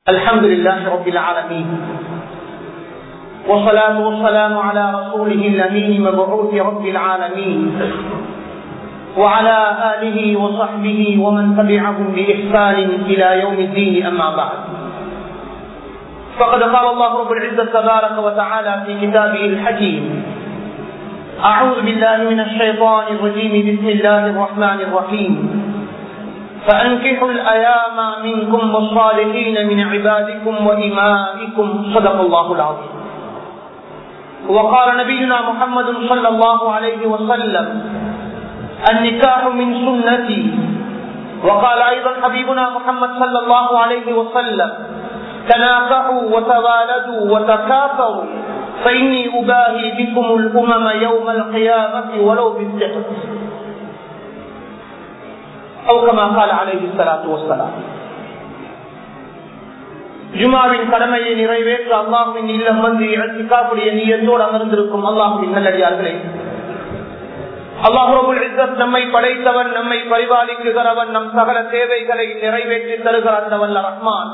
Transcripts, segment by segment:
الحمد لله رب العالمين والصلاة والسلام على رسوله الأمين مبعوث رب العالمين وعلى آله وصحبه ومن تبعهم بإحسان إلى يوم الدين. أما بعد، فقد قال الله رب العزة تبارك وتعالى في كتابه الحكيم: أعوذ بالله من الشيطان الرجيم، بسم الله الرحمن الرحيم. فأنكحوا الأيام منكم والصالحين من عبادكم وإمائكم. صدق الله العظيم. وقال نبينا محمد صلى الله عليه وسلم: النكاح من سنتي. وقال أيضا حبيبنا محمد صلى الله عليه وسلم: تناكحوا وتوالدوا وتكاثروا فإني أباهي بكم الأمم يوم القيامة ولو بالسحر. أو كما قال عليه الصلاة والسلام. ஜுமாவின் கடமையை நிறைவேற்ற அல்லாஹ்வின் இல்லம் வந்து இஅ்திகாஃபுடைய நிய்யத்தோடு அமர்ந்திருக்கும் அல்லாஹ்வின் நல்லடியார்களே, அல்லாஹ் ரப்பல் இஸ்ஸத் நம்மை படைத்தவன், நம்மை பரிபாலிக்குகிறவன், நம் சகல தேவைகளை நிறைவேற்றி தருகிற அந்த வல்ல ரஹ்மான்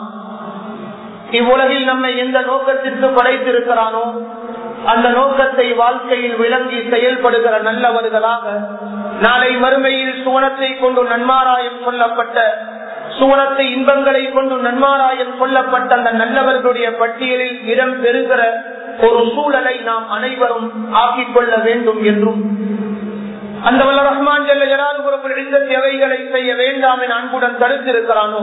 இவ்வுலகில் நம்மை எந்த நோக்கத்திற்கு படைத்திருக்கிறானோ அந்த நோக்கத்தை வாழ்க்கையில் விளங்கி செயல்படுகிற நல்லவர்களாக நாளை மறுமையில் சுவனத்தை கொண்டு நன்மாராயம் சொல்லப்பட்ட, சுவனத்தை இன்பங்களை கொண்டு நன்மாராயம் சொல்லப்பட்ட அந்த நல்லவர்களுடைய பட்டியலில் இடம் பெறுகிற ஒரு சூழலை நாம் அனைவரும் ஆக்கிக் கொள்ள வேண்டும் என்றும், அந்த வல்ல ரஹ்மான் ஜல்ல ஜலாலுஹு எவைகளை செய்ய வேண்டாம் என அன்புடன் தடுத்திருக்கிறானோ,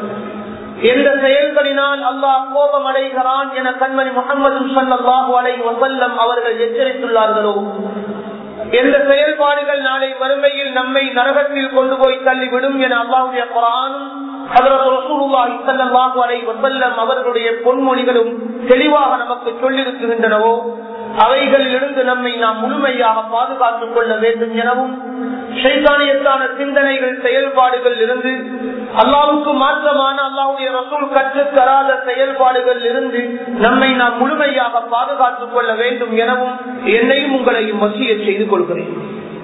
எந்த செயல்களினால் அல்லாஹ் கோபம் அடைகிறான் என கண்மணி முஹம்மது ஸல்லல்லாஹு அலைஹி வஸல்லம் அவர்கள் எச்சரித்துள்ளார்களோ, எந்த செயல்பாடுகள் நாளை மறுமையில் நம்மை நரகத்தில் கொண்டு போய் தள்ளிவிடும் என அல்லாஹ்வுடைய குர்ஆனும் ஹஜ்ரத் ரசூலுல்லாஹி ஸல்லல்லாஹு அலைஹி வஸல்லம் அவர்களுடைய பொன்மொழிகளும் தெளிவாக நமக்கு சொல்லியிருக்கின்றனவோ அவைகளில் இருந்து நம்மை நாம் முழுமையாக பாதுகாத்துக் கொள்ள வேண்டும் எனவும், ஷைத்தானியத்தான சிந்தனைகள் செயல்பாடுகள் இருந்து, அல்லாஹ்வுக்கு மாற்றமான அல்லாஹ்வுடைய ரசூல் கற்றுத் தராத செயல்பாடுகள் இருந்து நம்மை நாம் முழுமையாக பாதுகாத்துக் கொள்ள வேண்டும் எனவும் என்னையும் உங்களையும் வசியத் செய்து கொள்கிறேன்.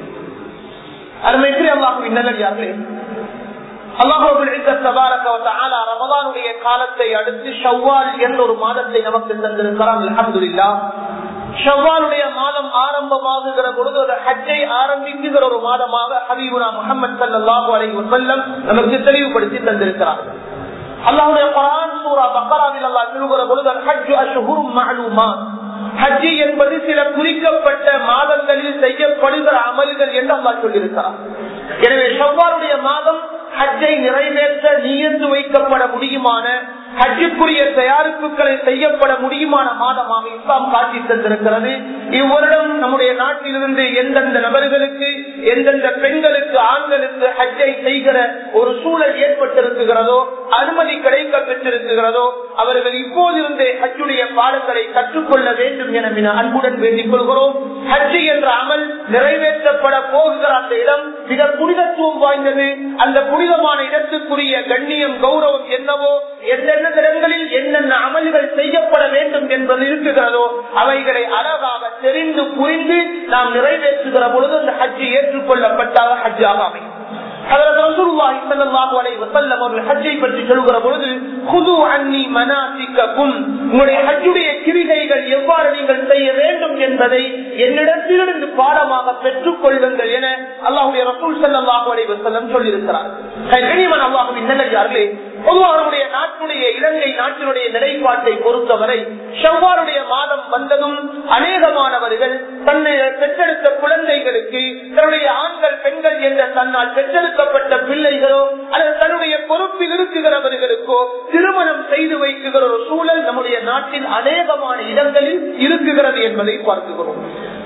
அருமைக்குரிய அல்லாஹ்வின் நல்லடியார்களே, அல்லாஹ் ரப்பல் இஸ்ஸத் தபாரக வ தஆலா ரமலானுடைய காலத்தை அடுத்து ஷவ்வால் என்ற ஒரு மாதத்தை நமக்கு தந்திருக்கிறான். அல்ஹம்துலில்லாஹ். ஷவ்வாலுடைய மாதம் ஆரம்பமாகுகிற பொழுது ஒரு ஹஜ்ஜை ஆரம்பிக்குகிற ஒரு மாதமாக ஹபீபுனா முஹம்மது ஸல்லல்லாஹு அலைஹி வஸல்லம் நமக்கு தெளிவுபடுத்தி தந்திருக்கிறார். அல்லாஹ்வுடைய குர்ஆன் சூரா பக்ராவில் அல்லாஹ் சொல்லுகிற பொழுது ஹஜ்ஜு அஷ்ஹுரும் மஅலூமாத், ஹஜ் என்பது சில குறிக்கப்பட்ட மாதங்களில் செய்யப்படுகிற அமல்கள் என்று அல்லாஹ் சொல்லியிருக்கிறார். எனவே ஷவ்வாலுடைய மாதம் ஹஜ்ஜை நிறைவேற்ற நியத்து வைக்கப்பட முடியுமான, ஹஜ்ஜுக்குரிய தயாரிப்புகளை செய்யப்பட முடியுமான மாதமாக இஸ்லாம் காட்டி தந்திருக்கிறது. இவ்வருடம் நம்முடைய நாட்டிலிருந்து எந்தெந்த நபர்களுக்கு, எந்தெந்த பெண்களுக்கு, ஆண்களுக்கு ஹஜ்ஜை செய்கிற ஒரு சூழல் ஏற்பட்டிருக்கிறதோ, அனுமதி கிடைக்க பெற்றிருக்கிறதோ, அவர்கள் இப்போதிருந்தே ஹஜ்ஜுடைய பாடங்களை கற்றுக்கொள்ள வேண்டும் என அன்புடன் வேண்டிக் கொள்கிறோம். ஹஜ் என்ற அமல் நிறைவேற்றப்பட போகிற அந்த இடம் மிக புனிதத்துவம் வாய்ந்தது. அந்த புனிதமான இடத்துக்குரிய கண்ணியம், கௌரவம் என்னவோ, எந்தெந்த இடங்களில் என்னென்ன அமல்கள் செய்யப்பட வேண்டும் என்பது இருக்கிறதோ அவைகளை அழகாக தெரிந்து புரிந்து நாம் நிறைவேற்றுகிற பொழுது அந்த ஹஜ் ஏற்றுக்கொள்ளப்பட்டால் ஹஜ்ஜாக அமையும். ரசூலுல்லாஹி ஸல்லல்லாஹு அலைஹி வஸல்லம் அவர்கள் ஹஜ்ஜை பற்றி சொல்கிற பொழுது, குது அன்னி மனாசிககும், உங்களுடைய ஹஜ்ஜுடைய கிரிகைகள் எவ்வாறு நீங்கள் செய்ய வேண்டும் என்பதை என்னிடத்திலிருந்து பாடமாக பெற்றுக் கொள்ளுங்கள் என அல்லாஹ்வுடைய ரசூல் ஸல்லல்லாஹு அலைஹி வஸல்லம் சொல்லியிருக்கிறார். கனிமன் அல்லாஹ்வின் நல்லடியார்களே, பொதுவாக நாட்டுடைய இலங்கை நாட்டினுடைய நிலைப்பாட்டை பொறுத்தவரை ஷவ்வாலுடைய மாதம் வந்ததும் அநேகமானவர்கள் தன்னை பெற்றெடுத்த குழந்தைகளுக்கு, தன்னுடைய ஆண்கள் பெண்கள் என்ற தன்னால் பெற்றெடுக்கப்பட்ட பிள்ளைகளோ அல்லது தன்னுடைய பொறுப்பில் இருக்குகிறவர்களுக்கோ திருமணம் செய்து வைக்குகிற ஒரு சூழல் நம்முடைய நாட்டில் அநேகமான இடங்களில் இருக்குகிறது என்பதை பார்க்கிறோம்.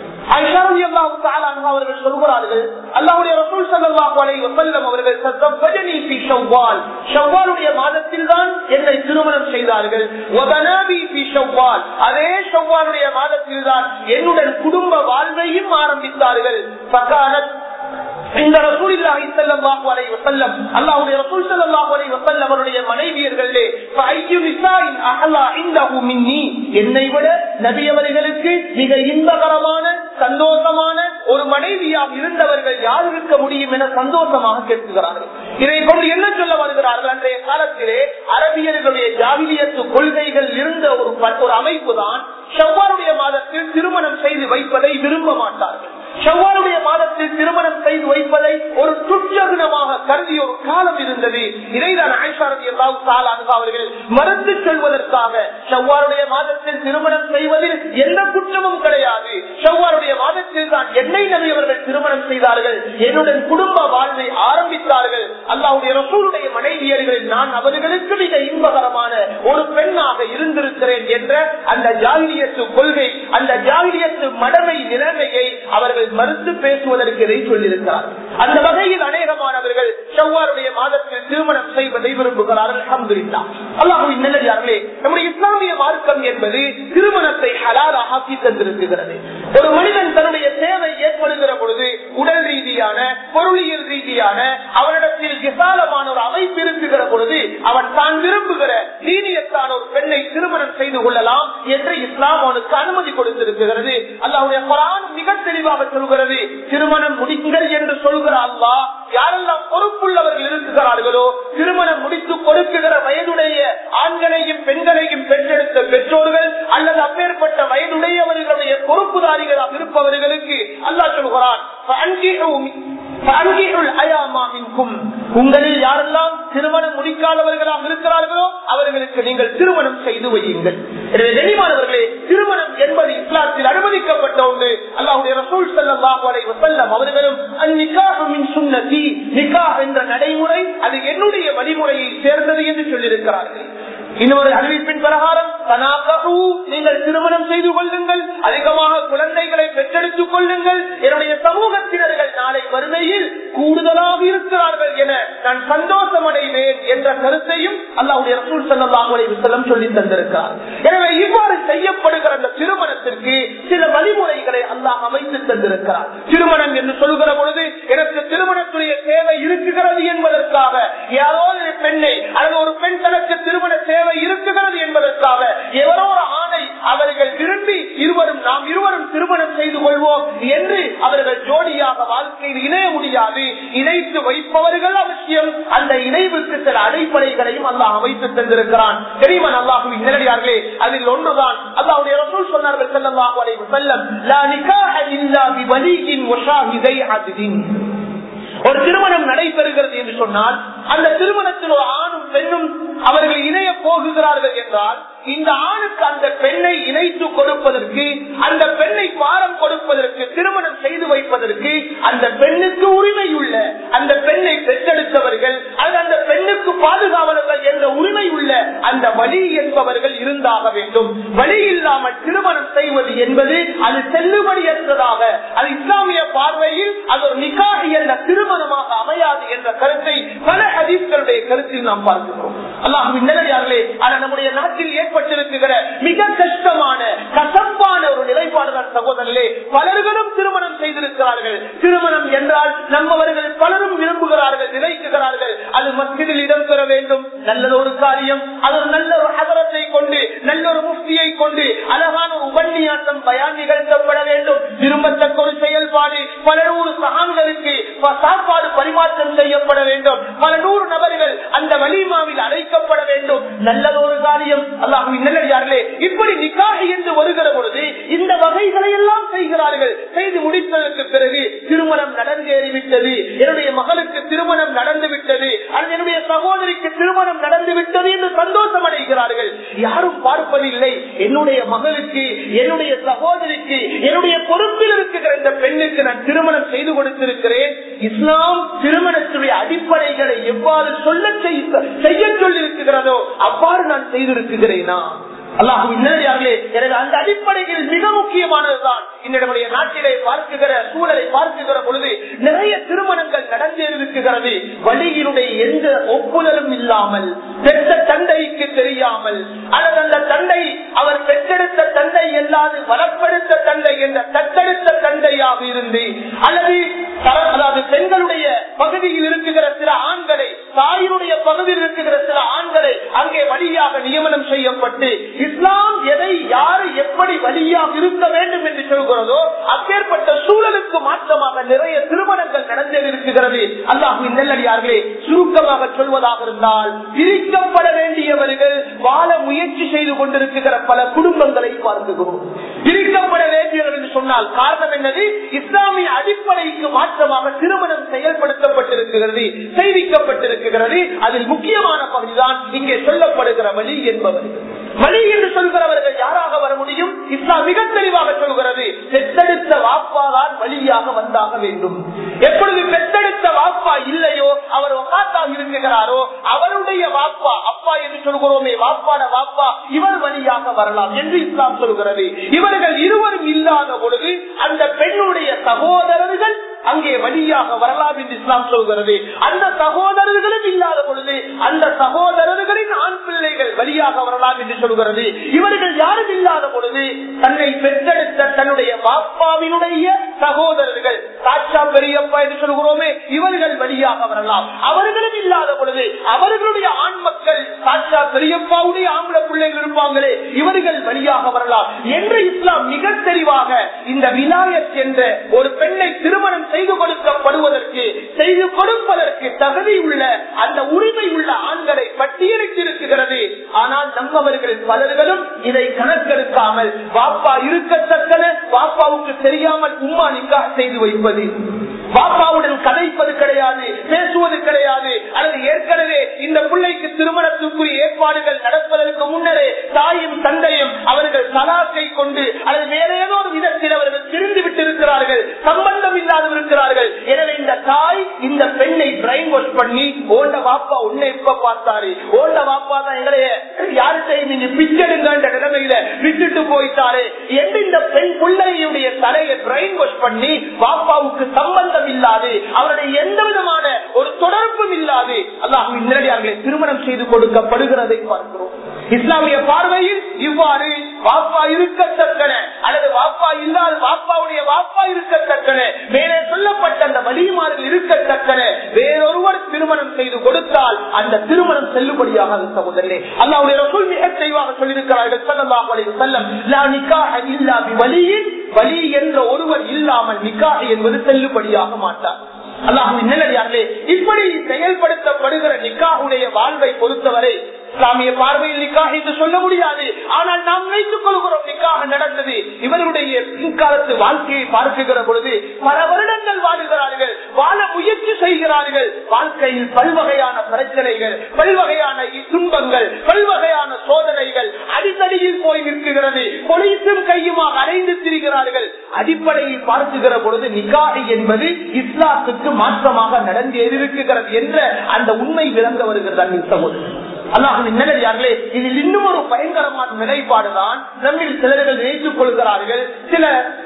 அவர்கள் சொல்கிறார்கள், அல்லாஹ்வுடைய ரசூல் ஸல்லல்லாஹு அலைஹி வஸல்லம் அவர்கள் தஸவ்வஜனி ஃபீ ஷவ்வால், ஷவ்வாலுடைய மாதத்தில் தான் என்னை திருமணம் செய்தார்கள். வபனாபி ஃபீ ஷவ்வால், அதே ஷவ்வாலுடைய மாதத்தில் தான் என்னுடன் குடும்ப வாழ்வையும் ஆரம்பித்தார்கள். ஃபகானத் இந்த ரசூலுல்லாஹி ஸல்லல்லாஹு அலைஹி வஸல்லம், அல்லாஹ்வுடைய ரசூல் ஸல்லல்லாஹு அலைஹி வஸல்லம் அவருடைய மனைவியர்களே ஃபைக என்னை விட நபி அவர்களுக்கு மிக இன்பகரமான சந்தோஷமான ஒரு மனைவியாக இருந்தவர்கள் யார் இருக்க முடியும் என சந்தோஷமாக கேட்கிறார்கள். இதை கொண்டு என்ன சொல்ல வருகிறார்கள்? அன்றைய காலத்திலே அரபியர்களுடைய ஜாகிலியத்து கொள்கைகள் இருந்த ஒரு அமைப்பு தான் ஷவ்வாலுடைய மாதத்தில் திருமணம் செய்து வைப்பதை விரும்ப மாட்டார்கள். ஷவ்வாலுடைய மாதத்தில் திருமணம் செய்து வைப்பதை ஒரு துச்சகுணமாக கருதிய ஒரு காலம் இருந்தது. இதைதான் ஆயிஷா ரலியல்லாஹு தஆலா அன்ஹா அவர்கள் மறுத்து சொல்வதற்காக ஷவ்வாலுடைய மாதத்தில் திருமணம் செய்வதில் எந்த குற்றமும் கிடையாது, ஷவ்வாலுடைய மாதத்தில் தான் என்னை நபி அவர்கள் திருமணம் செய்தார்கள், என்னுடன் குடும்ப வாழ்வை ஆரம்பித்தார்கள், அல்லாஹ்வுடைய ரசூலுடைய மனைவியர்களில் நான் அவர்களுக்கு மிக இன்பகரமான ஒரு பெண்ணாக இருந்திருக்கிறேன் என்ற அந்த ஜாகிலியத்து கொள்கை, அந்த ஜாகிலியத்து மடமை நிலைமையை அவர்கள் மறுத்து பேசுவதற்கு இதை சொல்லியிருக்கிறார். அந்த வகையில் அநேகமானவர்கள் ஷவ்வாலுடைய மாதத்தில் திருமணம் செய்வதை விரும்புகிறார்கள். அல்ஹம்துலில்லாஹ். அல்லாஹ்வின் நல்லடியார்களே, நம்முடைய இஸ்லாமிய மார்க்கம் என்பது திருமணத்தை ஹலாலாக ஆக்கி தந்திருக்கிறது. ஒரு மனிதன் தன்னுடைய தேவை ஏற்படுகிற பொழுது உடல் ரீதியான பொருளியல் ரீதியான அவனிடத்தில் விசாலமான ஒரு அமைப்பு இருக்குகிற பொழுது அவன் தான் விரும்புகிற தீனியத்தான ஒரு பெண்ணை திருமணம் செய்து கொள்ளலாம் என்று இஸ்லாம் அவனுக்கு அனுமதி கொடுத்திருக்கிறது. அல்லாஹ்வுடைய குர்ஆன் மிக தெளிவாக சொல்கிறது, திருமணம் முடிங்கள் என்று சொல்கிற அல்லாஹ் யாரெல்லாம் பொறுப்புள்ளவர்கள் இருக்கிறார்களோ, திருமணம் முடித்து கொடுக்குகிற வயதுடைய ஆண்களையும் பெண்களையும் பெற்றெடுத்த பெற்றோர்கள் அல்லது அப்பேற்பட்ட வயதுடையவர்களுடைய பொறுப்புதாரிகளாக இருப்பவர்களுக்கு அல்லாஹ் சொல்கிறான், உங்களில் யாரெல்லாம் திருமணம் முடிக்காதவர்களாக இருக்கிறார்களோ அவர்களுக்கு நீங்கள் திருமணம் செய்து வையுங்கள். எனவே கண்ணியமானவர்களே, திருமணம் என்பது இஸ்லாத்தில் அனுமதிக்கப்பட்ட ஒன்று. அல்லாஹ்வுடைய ரசூல் ஸல்லல்லாஹு அலைஹி வஸல்லம் அவர்களும் அன்னிகாஹு மின் சுன்னதி, நிகாஹ் என்ற நடைமுறை அது என்னுடைய வழிமுறையை சேர்ந்தது என்று சொல்லியிருக்கிறார்கள். இன்னொரு அறிவிப்பின் பிரகாரம் நீங்கள் திருமணம் செய்து கொள்ளுங்கள், அதிகமாக குழந்தைகளை பெற்றெடுத்துக் கொள்ளுங்கள், என்னுடைய சமூகத்தினர்கள் நாளை வறுமையில் கூடுதலாக இருக்கிறார்கள் என நான் சந்தோஷம் அடைவேன் என்ற கருத்தையும் அல்லாஹ்வுடைய ரசூல் ஸல்லல்லாஹு அலைஹி வஸல்லம் சொல்லி தந்திருக்கிறார். எனவே இவ்வாறு செய்யப்படுகிற அந்த திருமணத்திற்கு சில வழிமுறைகளை அல்லாஹ் அமைத்து தந்திருக்கிறார். திருமணம் என்று சொல்கிற பொழுது எனக்கு திருமணத்துடைய தேவை இருக்குகிறது என்பதற்காக யாரோ ஒரு பெண்ணை அல்லது ஒரு பெண் தனக்கு திருமண தேவை இருக்குகிறது என்பதற்காக எவரோ ஒரு ஆணை அவர்கள் விரும்பி நாம் இருவரும் திருமணம் செய்து கொள்வோம் என்று அவர்கள் ஜோடியாக வாழ்க்கையில் இணைய முடியாது. இணைத்து வைப்பவர்கள் அவசியம். அந்த இணைவுக்கு சில அடிப்படைகளையும் அல்லாஹ் அமைத்து தந்திருக்கிறான். தெரியுமா அல்லாஹ்வின் நல்லடியார்களே, அதில் ஒன்றுதான் அல்லாஹ்வுடைய ரசூல் சொன்னார்கள் ஸல்லல்லாஹு அலைஹி வஸல்லம், லா நிகாஹ இல்லா பிவலியின் வஷாஹிதை அத்லின். ஒரு திருமணம் நடைபெறுகிறது என்று சொன்னால் அந்த திருமணத்தில் ஒரு ஆணும் பெண்ணும் அவர்கள் இணைய போகுகிறார்கள் என்றால் இந்த ஆணுக்கு அந்த பெண்ணை இணைத்து கொடுப்பதற்கு, அந்த பெண்ணை பாரம் கொடுப்பதற்கு, திருமணம் செய்து வைப்பதற்கு அந்த பெண்ணுக்கு உரிமை உள்ள, அந்த பெண்ணை பெற்றெடுத்தவர்கள் அல்லது அந்த பெண்ணுக்கு பாதுகாவலர்கள் என்ற உரிமை உள்ள அந்த வழி என்பவர்கள் இருந்தாக வேண்டும். வழி இல்லாமல் திருமணம் செய்வது என்பது அது செல்லுபடியற்றதாக, அது இஸ்லாமிய பார்வையில் அது ஒரு நிகாஹ் என்ற திருமணமாக அமையாது என்ற கருத்தை பல ஹதீஸ்களுடைய கருத்தில் நாம் பார்க்கிறோம். அல்லாஹ்வின் நல்லடியார்களே, ஆனால் நம்முடைய நாட்டில் ஏற்பட்டிருக்கிற மிக கஷ்டமான கசப்பான ஒரு நிலைப்பாடுதான் சகோதரர்களே. பலர்களும் திருமணம் செய்திருக்கிறார்கள். திருமணம் என்றால் நம்மவர்கள் பலரும் விரும்புகிறார்கள், நினைக்கிறார்கள் அது மஸ்ஜிதில் இடம்பெற வேண்டும், நல்ல ஒரு காரியம், அது நல்ல ஒரு ஹதரத்தை கொண்டு நல்ல ஒரு முஃப்தியை கொண்டு அழகான ஒரு உபன்யாசம் பயான் நிகழ்த்தப்பட வேண்டும், விரும்பத்தக்க ஒரு செயல்பாடு, பல நூறு சகான்களுக்கு சாப்பாடு பரிமாற்றம் செய்யப்பட வேண்டும், பல நூறு நபர்கள் அந்த வலிமாவில் அழைக்கப்பட வேண்டும், நல்லதொரு காரியம். அல்லாஹ்வின் நல்லடியார்களே, இப்படி நிக்காஹ் என்று வருகிற பொழுது இந்த வகைகளை எல்லாம் செய்கிறார்கள். செய்து முடித்ததற்கு பிறகு திருமணம் நடந்தேறிவிட்டது, என்னுடைய மகளுக்கு திருமணம் நடந்து விட்டது, அல்லது என்னுடைய சகோதரிக்கு திருமணம் நடந்து விட்டது என்று சந்தோஷம் அடைகிறார்கள். யாரும் பார்ப்பதில்லை, என்னுடைய மகளுக்கு, என்னுடைய சகோதரிக்கு, என்னுடைய பொறுப்பில் இருக்கிற இந்த பெண்ணுக்கு நான் திருமணம் செய்து கொடுத்திருக்கிறேன். இஸ்லாம் திருமணத்துடைய அடிப்படைகளை எவ்வாறு செய்ய சொல்லியிருக்கிறதோ அவ்வாறு நான் செய்திருக்கிறேனா? அல்லாஹ்வின் நல்லடியார்களே, எனவே அந்த அடிப்படையில் மிக முக்கியமானதுதான் நம்முடைய நாட்டிலே பார்க்குகிற சூழலை பார்க்குகிற பொழுது நிறைய திருமணங்கள் நடந்திருக்கிறது. வழியினுடைய எந்த ஒப்புதலும் இல்லாமல், பெற்ற தந்தைக்கு தெரியாமல், அல்லது அந்த தந்தை அவர் பெற்றெடுத்த தந்தை அல்லாது வளப்படுத்த தந்தை என்ற தத்தெடுத்த தந்தையாக இருந்து, அல்லது பெண்களுடைய பகுதியில் இருக்குகிற சில ஆண்களை, தாயினுடைய பகுதியில் இருக்குகிற சில ஆண்களை அங்கே வழியாக நியமனம் செய்யப்பட்டு இஸ்லாம் எதை யாரு எப்படி வழியாக இருக்க வேண்டும் என்று சொல்கிறதோ அப்பேற்பட்ட சூழலுக்கு மாற்றமாக நிறைய திருமணங்கள் நடந்திருக்கிறது. அல்லாஹ்வின் நல்லடியார்களே, சுருக்கமாக சொல்வதாக இருந்தால் பிரிக்கப்பட வேண்டியவர்கள் வாழ முயற்சி செய்து கொண்டிருக்கிற பல குடும்பங்களை பார்க்கிறோம். பிரிக்கப்பட வேண்டியவர்கள் என்று சொன்னால் காரணம் என்னது? இஸ்லாமிய அடிப்படைக்கு மாற்றமாக திருமணம் செயல்படுத்தப்பட்டிருக்கிறது, செய்விக்கப்பட்டிருக்கிறது. அதில் முக்கியமான பகுதிதான் இங்கே சொல்லப்படுகிற வழி என்பவர்கள். வழி என்று சொல்கிறவர்கள் யாராக வர முடியும்? இஸ்லாம் மிக தெளிவாக சொல்கிறது, பெற்றெடுத்த வாப்பாதான் வழியாக வந்தாக வேண்டும். எப்பொழுது பெற்றெடுத்த வாப்பா இல்லையோ, அவர் வஃபாத்தாக இருக்கிறாரோ, அவருடைய வாப்பா, அப்பா என்று சொல்கிறோமே, வாப்பாட வாப்பா, இவர் வழியாக வரலாம் என்று இஸ்லாம் சொல்கிறது. இவர்கள் இருவரும் இல்லாத பொழுது அந்த பெண்ணுடைய சகோதரர்கள் அங்கே வழியாக வரலாம் என்று இஸ்லாம் சொல்கிறது. அந்த சகோதரர்களும் இல்லாத பொழுது அந்த சகோதரர்களின் ஆண் பிள்ளைகள் வழியாக வரலாம் என்று சொல்கிறது. இவர்கள் யாரும் இல்லாத பொழுது தன்னை பெற்றெடுத்த தன்னுடைய பாப்பாவினுடைய சகோதரர்கள், சாச்சா பெரியப்பா என்று சொல்கிறோமே, இவர்கள் வழியாக வரலாம். அவர்களும் இல்லாத பொழுது அவர்களுடைய ஆண் மக்கள், சாச்சா பெரியப்பாவுடைய ஆம்பளை பிள்ளைகள் இருப்பாங்களே, இவர்கள் வழியாக வரலாம் என்று இஸ்லாம் மிக தெளிவாக இந்த விலாயத் என்ற ஒரு பெண்ணை திருமணம் செய்து கொடுக்கப்படுவதற்கு, செய்து கொடுப்பதற்கு தகுதி உள்ள அந்த உரிமை உள்ள ஆண்களை பட்டியலிட்டிருக்கிறது. ஆனால் நம்மவர்கள் பலர்களும் இதை கணக்கெடுக்காமல் வாப்பா இருக்கத்தக்கன வாப்பாவுக்கு தெரியாமல் உம்மா நிக்காஹ் செய்து வைப்பது, பாப்பாவுடன் கதைப்பது கிடையாது, பேசுவது கிடையாது. அல்லது ஏற்கனவே இந்த பிள்ளைக்கு திருமணத்துக்குரிய ஏற்பாடுகள் நடப்பதற்கு முன்னரே தாயும் தந்தையும் அவர்கள் தலாக்கை கொண்டு அல்லது வேற ஏதோ ஒரு விதத்தில் அவர்கள் திரிந்து விட்டிருக்கிறார்கள், சம்பந்தம் இல்லாத இருக்கிறார்கள். எனவே இந்த தாய் இந்த பெண்ணை பிரைன் வாஷ் பண்ணி, ஓண்ட வாப்பா உன்னை எப்ப பார்த்தாரு, ஓண்ட வாப்பா தான் எங்களைய யார்கிட்டையும் நீங்க பிச்செடுங்க நிலைமையில விட்டுட்டு போயிட்டாரு என்று இந்த பெண் பிள்ளையுடைய தலையை பிரைன் வாஷ் பண்ணி வாப்பாவுக்கு சம்பந்தம் இல்லாது, அவருடைய எந்த விதமான ஒரு தொடர்பும் இல்லாது அல்லாஹ்வின் நல்லடியார்களை திருமணம் செய்து கொடுக்கப்படுகிறதை பார்க்கிறோம். இஸ்லாமிய பார்வையில் இவ்வாறு வாப்பா இருக்கத்தக்கன அல்லது வாப்பா இல்லாத வாப்பாவுடைய வாப்பா இருக்கத்தக்கன, மேலே சொல்லப்பட்ட அந்த வழிமார்கள் இருக்கத்தக்கன வேறொருவர் திருமணம் செய்து கொடுத்தால் அந்த திருமணம் செல்லுபடியாக சகோதரே அல்லாஹ்வுடைய ரசூல் மிக தெளிவாக சொல்லியிருக்கிறார்கள், ஸல்லல்லாஹு அலைஹி வஸல்லம், லா நிகாஹ இல்லா பிவலியின், வலி என்ற ஒருவர் இல்லாமல் நிக்காஹ் என்பது செல்லுபடியாக மாட்டார். அல்லாஹ்வின் நல்லடியார்களே, இப்படி செயல்படுத்தப்படுகிற நிக்காஹுடைய வாழ்வை பொறுத்தவரை இஸ்லாமிய பார்வையில் நிக்காஹ் என்று சொல்ல முடியாது. ஆனால் நாம் நினைத்துக் கொள்கிறோம் நிக்காஹ் நடந்தது. இவருடைய பின்காலத்து வாழ்க்கையை பார்க்குகிற பொழுது பல வருடங்கள் வாழுகிறார்கள், வாழ முயற்சி செய்கிறார்கள். வாழ்க்கையில் பல்வகையான பிரச்சனைகள், பல்வகையான துன்பங்கள், பல்வகையான சோதனைகள் அடிக்கடியில் போய் நிற்கிறது. பொலிசும் கையுமாக அடைந்து திரிகிறார்கள். அடிப்படையில் பார்க்குகிற பொழுது நிக்காஹ் என்பது இஸ்லாத்துக்கு மாற்றமாக நடந்தேறிருக்கிறது என்ற அந்த உண்மை விளங்க வருகிறது. அல்லாஹ்வின் நல்லடியார்களே, இதில் இன்னும் ஒரு பயங்கரமான நிலைப்பாடுதான் நம்மில் சிலர்கள் நினைத்துக் கொள்கிறார்கள். சில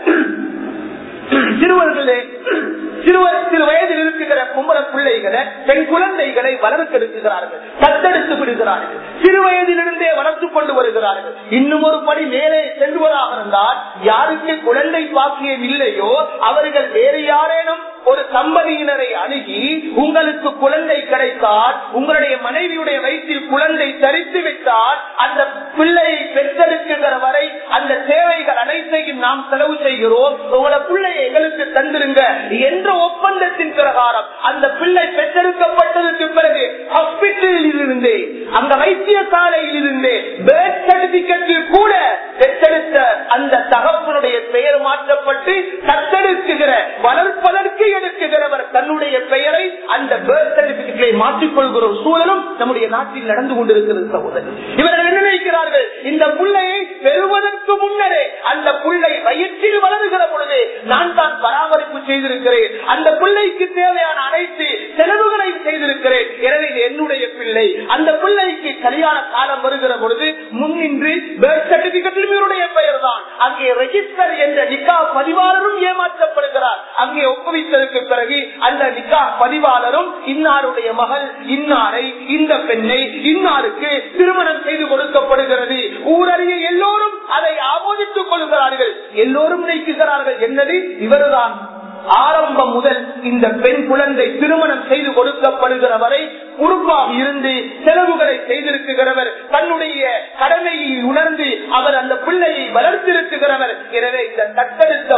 சிறுவர்களே, சிறு வயதில் இருக்கிற குமர பிள்ளைகளை, பெண் குழந்தைகளை வளர்த்தெடுக்கிறார்கள், தத்தெடுத்து விடுகிறார்கள், சிறு வயதிலிருந்தே வளர்த்துக் கொண்டு வருகிறார்கள். இன்னும் ஒரு படி மேலே செல்வதாக இருந்தால் யாருக்கு குழந்தை பாக்கியம் இல்லையோ அவர்கள் வேறு யாரேனும் ஒரு தம்பதியினரை அணுகி உங்களுக்கு குழந்தை கிடைத்தால், உங்களுடைய மனைவியுடைய வயிற்றில் குழந்தை தரித்து விட்டால் அந்த பிள்ளையை பெற்றெடுக்கின்ற வரை அந்த தேவைகள் அனைத்தையும் நாம் செலவு செய்கிறோம், உங்களோட பிள்ளையை எங்களுக்கு தந்திருங்க என்ற ஒப்பந்தத்தின் பிரகாரம் அந்த பிள்ளை பெற்றெடுக்கப்பட்டதற்கு பிறகு ஹாஸ்பிட்டலில் இருந்தே, அந்த வைத்தியசாலையில் இருந்தே, பர்த் சர்டிபிகேட்டில் கூட பெற்றெடுத்த அந்த தகப்பனுடைய பெயர் மாற்றப்பட்டு தத்தெடுக்குகிற, வளர்ப்பதற்கு எடுக்குகிறவர் தன்னுடைய பெயரை அந்த பர்த் சர்டிபிகேட்டை மாற்றிக்கொள்கிற ஒரு சூழலும் நம்முடைய நாட்டில் நடந்து கொண்டிருக்கிறது சகோதரர். இவர்கள் என்ன நினைக்கிறார்கள்? இந்த பிள்ளையை பெறுவதற்கு முன்னரே அந்த பிள்ளை வயிற்றில் வளருகிற பொழுதே நான் தான் பராமரிப்பு செய்திருக்கிறேன், அந்த பிள்ளைக்கு தேவையான அனைத்து செலவுகளை செய்திருக்கிறேன், எனவே என்னுடைய பிள்ளை. அந்த பிள்ளைக்கு கல்யாண காலம் வருகிற பொழுது முன்னின்று பர்த் சர்டிபிகேட்டில் இவருடைய பெயர் தான், அங்கே ரெஜிஸ்டர் என்ற நிக்காஹ் பதிவாளரும் ஏமாற்றப்படுகிறார். அங்கே ஒப்புவித்ததற்கு பிறகு அந்த நிக்காஹ் பதிவாளரும் இன்னாருடைய மகள் இன்னாரை, இந்த பெண்ணை இன்னாருக்கு திருமணம் செய்து கொடுக்கப்படுகிறது. ஊரறிய எல்லோரும் அதை ஆமோதித்துக் கொள்கிறார்கள். எல்லோரும் நினைக்கிறார்கள் என்னது, இவருதான் ஆரம்பம் முதல் இந்த பெண் குழந்தை திருமணம் செய்து கொடுக்கப்படுகிற வரை பொறுப்பாக இருந்து செலவுகளை செய்திருக்கிறவர், தன்னுடைய கடமை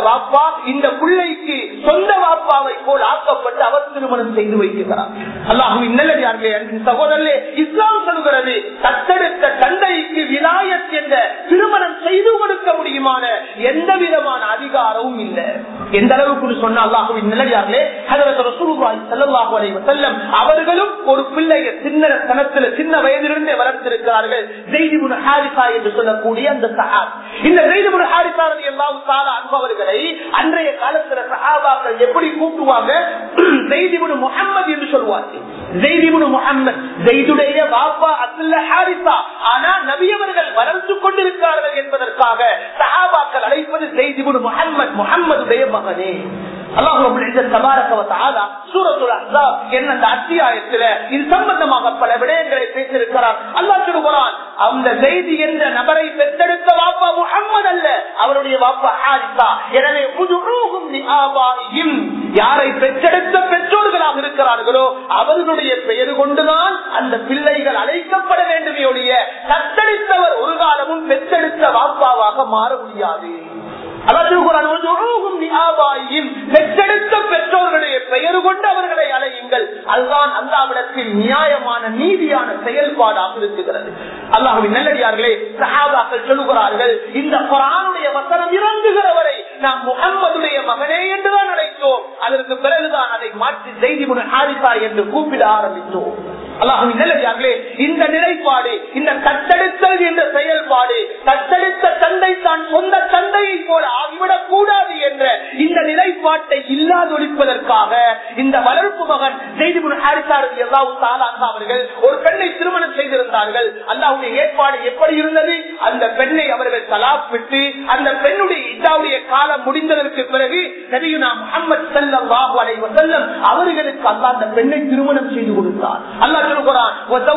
வாப்பா இந்த பிள்ளைக்கு சொந்த வாப்பாவை போல் ஆக்கப்பட்டு அவர் திருமணம் செய்து வைக்கிறார். அல்லாஹ்வின் நல்லடியார்களே, அன்பின் சகோதரர்களே, இஸ்லாம் சொல்கிறது தத்தெடுத்த தந்தைக்கு விலாயத் என்ற திருமணம் செய்து கொடுக்க முடியுமான எந்த விதமான அதிகாரமும் இல்லை. எந்த அளவுக்கு சொன்ன அல்லாஹ்வின் நல்லடியார்களே, ஹஜ்ரத் ரசூலுல்லாஹி ஸல்லல்லாஹு அலைஹி வஸல்லம் அவர்களும் ஒரு பிள்ளையை சின்ன வயதிலிருந்தே வளர்த்திருக்கிறார்கள். ஸைத் இப்னு ஹாரிஸா என்று சொல்லக்கூடிய அந்த சஹாபி. இந்த ஸைத் இப்னு ஹாரிஸா ரலியல்லாஹு தஆலா அன்ஹு அவர்களை அன்றைய காலத்துல சஹாபாக்கள் எப்படி கூப்பிடுவாங்க? ஸைத் இப்னு முஹம்மது என்று சொல்வார்கள். ஸைத் இப்னு முஹம்மது, ஸைதுடைய வாப்பா அப்துல்லா ஹாரிஸா. ஆனா நபி அவர்கள் வளர்த்து கொண்டிருக்கிறார்கள் என்பதற்காக சஹாபாக்கள் அழைப்பது ஸைத் இப்னு முஹம்மது, முஹம்மதுடைய மகனே. அல்லாஹ் ரப்பல் இஸ்ஸத் தபாரக வ தஆலா சூரத்துல் அஹ்ஸாப் என்ற அந்த அத்தியாயத்தில் இது சம்பந்தமாக பல விடயங்களை பேசியிருக்கிறார். அல்லாஹ் சொல்கிறான், அந்த ஸைத் என்ற நபரை பெற்றெடுத்த வாப்பா முஹம்மது அல்ல, அவருடைய வாப்பா ஹாரிஸா. எனவே உதுஊஹும் லிஆபாஇஹிம், யாரை பெற்றெடுத்த பெற்றோர்களாக இருக்கிறார்களோ அவர்களுடைய பெயர் கொண்டுதான் அந்த பிள்ளைகள் அழைக்கப்பட வேண்டுமே ஒழிய தத்தெடுத்தவர் ஒரு காலமும் பெற்றெடுத்த வாப்பாவாக மாற முடியாது. பெற்றெடுத்த பெற்றோர்களுடைய பெயர் கொண்டு அவர்களை அழையுங்கள். அதுதான் அல்லாஹ்விடத்தில் நியாயமான நீதியான செயல்பாடாக இருக்கிறது. அல்லாஹ்வின் நல்லடியார்களே, சஹாபாக்கள் சொல்லுகிறார்கள், இந்த குர்ஆனுடைய வசனம் இறங்குகிறவரை நாம் முஹம்மதுடைய மகனே என்றுதான் அழைத்தோம். அதற்கு பிறகுதான் அதை மாற்றி ஸைத் இப்னு ஹாரிஸா என்று கூப்பிட ஆரம்பித்தோம். அல்லாஹ்வின் நல்லடியார்களே, இந்த நிலைப்பாடு, இந்த தத்தெடுத்தல் என்ற செயல்பாடு, தத்தெடுத்த தந்தை தான் சொந்த தந்தையை போல ஆகிவிடக் கூடாது என்ற இந்த நிலைப்பாட்டை இல்லாதொழிப்பதற்காக இந்த வளர்ப்பு மகன் ஸைத் இப்னு ஹாரிஸா ரலியல்லாஹு தஆலா அவர்கள் ஒரு பெண்ணை திருமணம் செய்திருந்தார்கள். அல்லாஹ்வுடைய ஏற்பாடு எப்படி இருந்தது? அந்த பெண்ணை அவர்கள் தலாக் விட்டு அந்த பெண்ணுடைய இதாவுடைய காலம் முடிந்ததற்கு பிறகு நபியுனா முஹம்மது ஸல்லல்லாஹு அலைஹி வஸல்லம் அவர்களுக்கு அல்லாஹ் அந்த பெண்ணை திருமணம் செய்து கொடுத்தார். அல்லாஹ் சொல்கிறான்,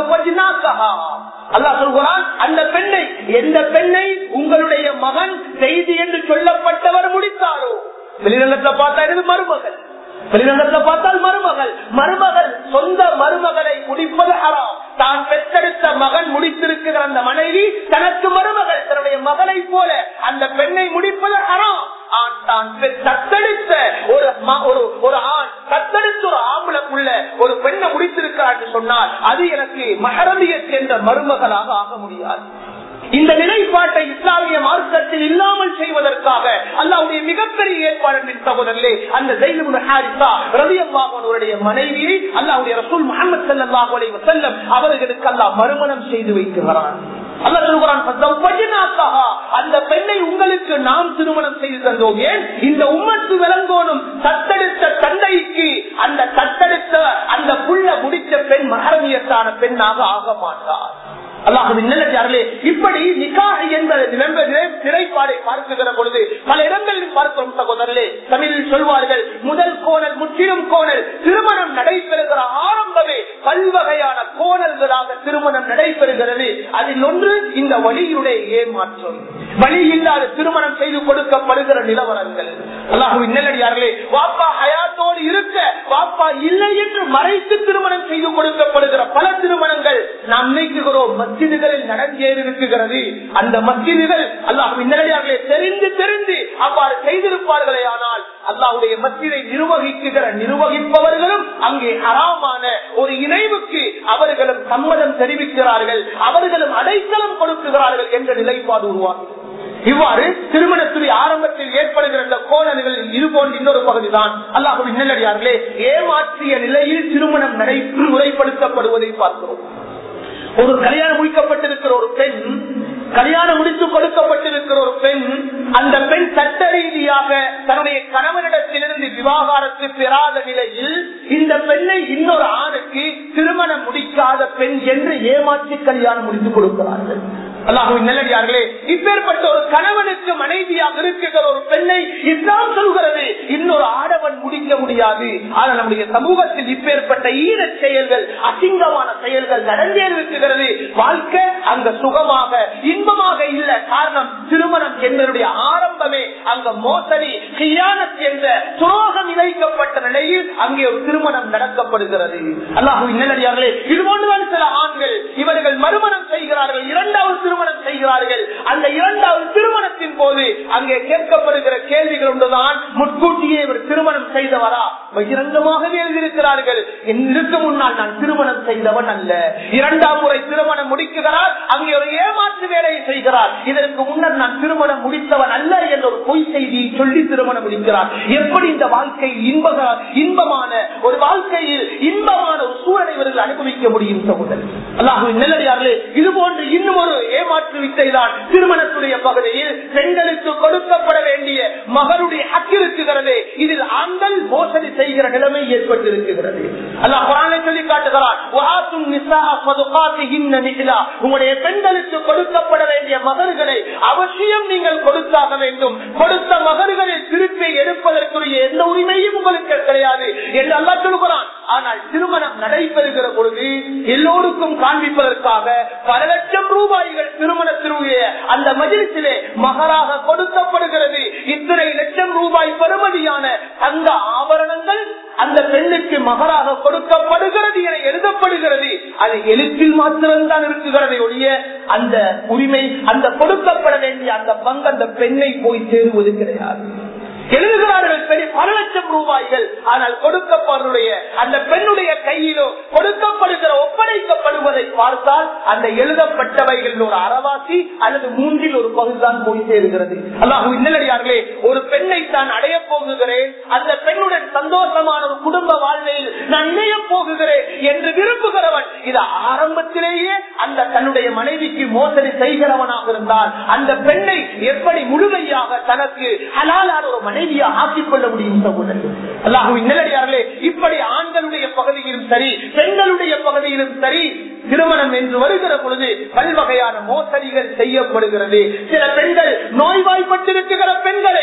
அல்லாஹ் சொல்கிறான், அந்த பெண்ணை, எந்த பெண்ணை உங்களுடைய மகன் செய்தி என்று சொல்லப்பட்டவர் முடித்தாரோ, வெளிநலத்தை பார்த்தா இது மருமகள், வெளிநலத்தை பார்த்தால் மருமகள், மருமகள் சொந்த மருமகளை முடிப்பது ஹராம். தான் பெற்றெடுத்த மகன் முடித்திருக்கிற அந்த மனைவி தனக்கு மருமகள், தன்னுடைய மகளை போல அந்த பெண்ணை முடிப்பது ஹராம். தத்தெடுத்த ஒரு ஆண், தத்தெடுத்த ஒரு ஆம்பளக்குள்ள ஒரு பெண்ணை முடித்திருக்கிறார் என்று சொன்னால் அது எனக்கு மஹரமியத் என்ற மருமகளாக ஆக முடியாது. இந்த நிலைப்பாட்டை இஸ்லாமிய மார்க்கத்தில் இல்லாமல் செய்வதற்காக அல்லாஹ்வுடைய மிகப்பெரிய ஏற்பாடு சகோதரர்களே, அந்த ஸைத் இப்னு ஹாரிஸா ரலியல்லாஹு அன்ஹுடைய மனைவியை அல்லாஹ்வுடைய ரசூல் முஹம்மது ஸல்லல்லாஹு அலைஹி வஸல்லம் அவர்களுக்கு அல்லாஹ் மறுமணம் செய்து வைக்கிறான். அல்லாஹ் சொல்கிறான், அந்த பெண்ணை உங்களுக்கு நாம் திருமணம் செய்து தந்தோம். ஏன்? இந்த உம்மத்து விளங்கோனும் தத்தெடுத்த தந்தைக்கு அந்த தத்தெடுத்த அந்த புள்ள முடித்த பெண் மஹரமியத்தான பெண்ணாக ஆக மாட்டார். அல்லாஹ்வின் நல்லடியார்களே, இப்படி நிக்காஹ் என்ற நிலைப்பாடை பார்க்குகிற பொழுது பல இடங்களில் பார்க்கிறோம் சகோதரர்களே. தமிழில் சொல்வார்கள், முதல் கோணல் முற்றிலும் கோணல். திருமணம் நடைபெறுகிற ஆரம்பமே பல்வகையான கோணல்களாக திருமணம் நடைபெறுகிறது. அதில் ஒன்று இந்த வழியினுடைய ஏமாற்றம், வழி இல்லாத திருமணம் செய்து கொடுக்கப்படுகிற நிலவரங்கள். அல்லாஹ்வின் நல்லடியார்களே, வாப்பா ஹயாத்தோடு இருக்க வாப்பா இல்லை என்று மறைத்து திருமணம் செய்து கொடுக்கப்படுகிற பல திருமணங்கள் நாம் நினைக்கிறோம் மஸ்ஜிதுகளில் நடந்தேறிருக்கிறது. அந்த மஸ்ஜிதுகள் அல்லாஹ்வின் நல்லடியார்களே தெரிந்து அவ்வாறு செய்திருப்பார்களே, ஆனால் அல்லாஹ்வுடைய மஸ்ஜிதை நிர்வகிப்பவர்களும் அங்கே ஹராமான ஒரு இணைவுக்கு அவர்களும் சம்மதம் தெரிவிக்கிறார்கள், அவர்களும் அடைக்கலம் கொடுக்கிறார்கள் என்ற நிலைப்பாடு உருவாகும். இவ்வாறு திருமணத்துடைய ஆரம்பத்தில் ஏற்படுகிற இந்த கோணல்களில் இது போன்ற இன்னொரு பகுதிதான் அல்லாஹ்வின் நல்லடியார்களே ஏமாற்றிய நிலையில் திருமணம் முறைப்படுத்தப்படுவதை பார்க்கிறோம். ஒரு கல்யாணம் முடிக்கப்பட்டிருக்கிற ஒரு பெண், கல்யாணம் முடித்து கொடுக்கப்பட்டிருக்கிற ஒரு பெண், அந்த பெண் சட்ட ரீதியாக தன்னுடைய கணவனிடத்திலிருந்து விவாகரத்து பெறாத நிலையில் இந்த பெண்ணை இன்னொரு ஆணுக்கு திருமணம் முடிக்காத பெண் என்று ஏமாற்றி கல்யாணம் முடித்து கொடுக்கிறார்கள். அல்லாஹ்வின் நல்லடியார்களே, இப்பேற்பட்ட ஒரு கணவனுக்கு மனைவியாக இருக்கிற ஒரு பெண்ணை இஸ்லாம் சொல்கிறது இன்னொரு ஆடவன் முடிக்க முடியாது. ஆனால் நம்முடைய சமூகத்தில் இப்பேற்பட்ட ஈர செயல்கள், அசிங்கமான செயல்கள் நடந்தேறிருக்கிறது. வாழ்க்கை அங்க சுகமாக இன்பமாக இல்ல. காரணம், திருமணம் என்பதனுடைய ஆரம்பமே அங்க மோசடி, கியானத் என்ற துரோகம் இணைக்கப்பட்ட நிலையில் அங்கே ஒரு திருமணம் நடக்கப்படுகிறது. அல்லாஹ்வின் நல்லடியார்களே, இது போன்றுதான் சில ஆண்கள் இவர்கள் மறுமணம் செய்கிறார்கள், இரண்டாவது திருமணம் செய்கிறார்கள். அந்த இரண்டாவது திருமணத்தின் போது அங்கே கேட்கப்படுகிற கேள்விகள் ஒன்றுதான், உண்மையிலேயே இவர் திருமணம் செய்தவரா? பகிரங்கமாகவே எழுதியிருக்கிறார்கள், இதற்கு முன்னால் நான் திருமணம் செய்தவன் அல்ல. இரண்டாம் முறை திருமணம் முடிக்கிறார், அங்கே ஒரு ஏமாற்று வேலையை செய்கிறார். இதற்கு முன்னர் நான் திருமணம் முடித்தவன் அல்ல என்ற ஒரு பொய் செய்தியை சொல்லி திருமணம் முடிக்கிறார். எப்படி இந்த வாழ்க்கை இன்பமான ஒரு வாழ்க்கையில் இன்பமான ஒரு சூழலை இவர்கள் அனுபவிக்க முடியும்? சகோதரர் அல்லாஹ்வின் நல்லடியார்களே, இது போன்று இன்னும் ஒரு ஏமாற்று வித்தைதான் திருமணத்துடைய பகுதியில் பெண்களுக்கு கொடுக்கப்பட வேண்டிய மகனுடைய ஹக்கு இருக்கிறது. இதில் ஆண்கள் மோசடி செய்கிற நிலைமை ஏற்பட்டிருக்கிறது. அல்லாஹ் குர்ஆனில் சொல்லி காட்டுகிறார், வஆத்துன் நிஸா ஸதுகாத்திஹின்ன நிஹ்லா, உங்களுடைய பெண்களுக்கு கொடுக்கப்பட வேண்டிய மகர்களை அவசியம் நீங்கள் கொடுத்தாக வேண்டும். கொடுத்த மகர்களை திருப்பி எடுப்பதற்குரிய எந்த உரிமையும் உங்களுக்கு கிடையாது என்று அல்லாஹ் சொல்கிறான். ஆனால் திருமணம் நடைபெறுகிற பொழுது எல்லோருக்கும் காண்பிப்பதற்காக பல லட்சம் ரூபாய்கள் திருமணத்தினுடைய அந்த மஜ்லிஸிலே மகராக கொடுக்கப்படுகிறது. இத்தனை லட்சம் ரூபாய் பெறுமதியான அந்த ஆபரணங்கள் அந்த பெண்ணுக்கு மகராக கொடுக்கப்படுகிறது என எழுதப்படுகிறது. அது எழுத்தில் மாத்திரம்தான் இருக்குகிறதை ஒழிய அந்த உரிமை, அந்த கொடுக்கப்பட வேண்டிய அந்த பங்கு அந்த பெண்ணை போய் சேருவது கிடையாது. எழுதுகிறார்கள் பல லட்சம் ரூபாய்கள். ஆனால் கொடுக்கப்படுடைய அந்த பெண்ணுடைய கையிலோ கொடுக்கப்படுகிற ஒப்படைக்கப்படுவதை பார்த்தால் அந்த எழுதப்பட்டவைகள் ஒரு அறவாசி அல்லது மூன்றில் ஒரு பகுதிதான் போய் சேருகிறது. அல்லாஹ்வின் நல்லடியார்களே, ஒரு பெண்ணை தான் அடைய போகுகிறேன், அந்த பெண்ணுடன் சந்தோஷமான ஒரு குடும்ப வாழ்வில் நான் இணைய போகுகிறேன் என்று விரும்புகிறவன் இது ஆரம்பத்திலேயே அந்த தன்னுடைய மனைவிக்கு மோசடி செய்கிறவனாக இருந்தால் அந்த பெண்ணை எப்படி முழுமையாக தனக்கு ஹலாலான ஒரு மனைவியாக ஆக்கிக் கொள்ள முடியும்? சகோதரர்கள் அல்லாஹ்வின் நல்லடியார்களே, இப்படி ஆண்களுடைய பகுதியிலும் சரி பெண்களுடைய பகுதியிலும் சரி திருமணம் என்று வருகிற பொழுது பல்வகையான மோசடிகள் செய்யப்படுகிறது. சில பெண்கள் நோய்வாய்ப்பட்டிருக்கிற பெண்களை